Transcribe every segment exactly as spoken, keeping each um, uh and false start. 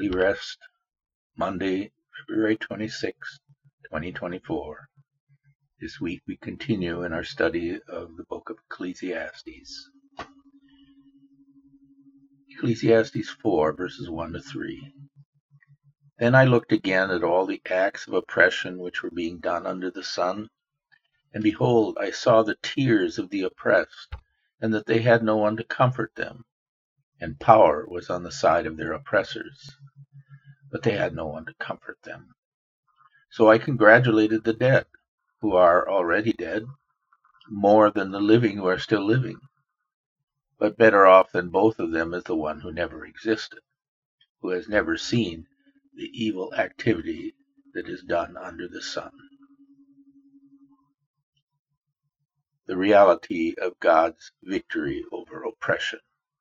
Daily Rest, Monday, February twenty-sixth, twenty twenty-four. This week we continue in our study of the book of Ecclesiastes. Ecclesiastes four, verses one to three. Then I looked again at all the acts of oppression which were being done under the sun, and behold, I saw the tears of the oppressed, and that they had no one to comfort them, and power was on the side of their oppressors, but they had no one to comfort them. So I congratulated the dead, who are already dead, more than the living who are still living. But better off than both of them is the one who never existed, who has never seen the evil activity that is done under the sun. The reality of God's victory over oppression.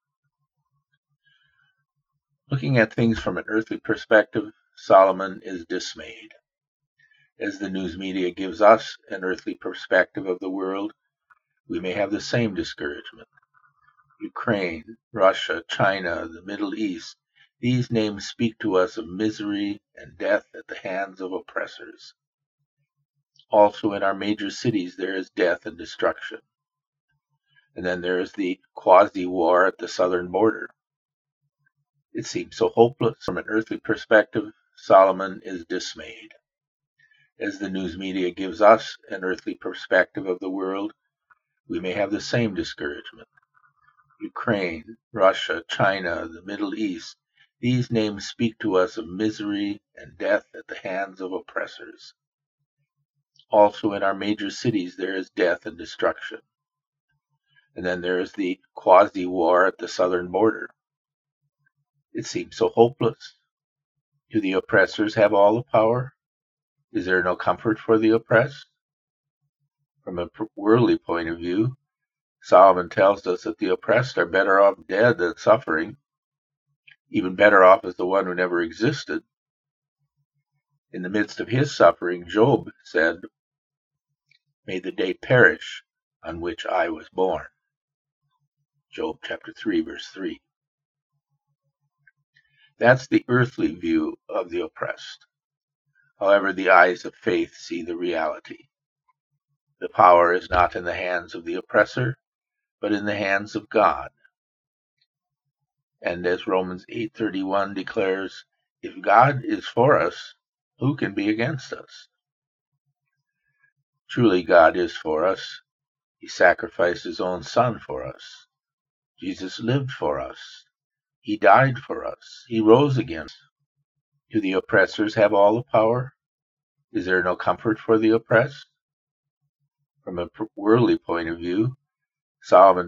Looking at things from an earthly perspective, Solomon is dismayed. As the news media gives us an earthly perspective of the world, we may have the same discouragement. Ukraine, Russia, China, the Middle East, these names speak to us of misery and death at the hands of oppressors. Also in our major cities there is death and destruction. And then there is the quasi-war at the southern border. It seems so hopeless. From an earthly perspective, Solomon is dismayed. As the news media gives us an earthly perspective of the world, we may have the same discouragement. Ukraine, Russia, China, the Middle East, these names speak to us of misery and death at the hands of oppressors. Also in our major cities there is death and destruction. And then there is the quasi-war at the southern border. It seems so hopeless. Do the oppressors have all the power? Is there no comfort for the oppressed? From a worldly point of view, Solomon tells us that the oppressed are better off dead than suffering. Even better off is the one who never existed. In the midst of his suffering, Job said, "May the day perish on which I was born." Job chapter three, verse three. That's the earthly view of the oppressed. However, the eyes of faith see the reality. The power is not in the hands of the oppressor, but in the hands of God. And as Romans eight thirty-one declares, if God is for us, who can be against us? Truly God is for us. He sacrificed his own son for us. Jesus lived for us. He died for us. He rose again. Do the oppressors have all the power? Is there no comfort for the oppressed? From a worldly point of view, Solomon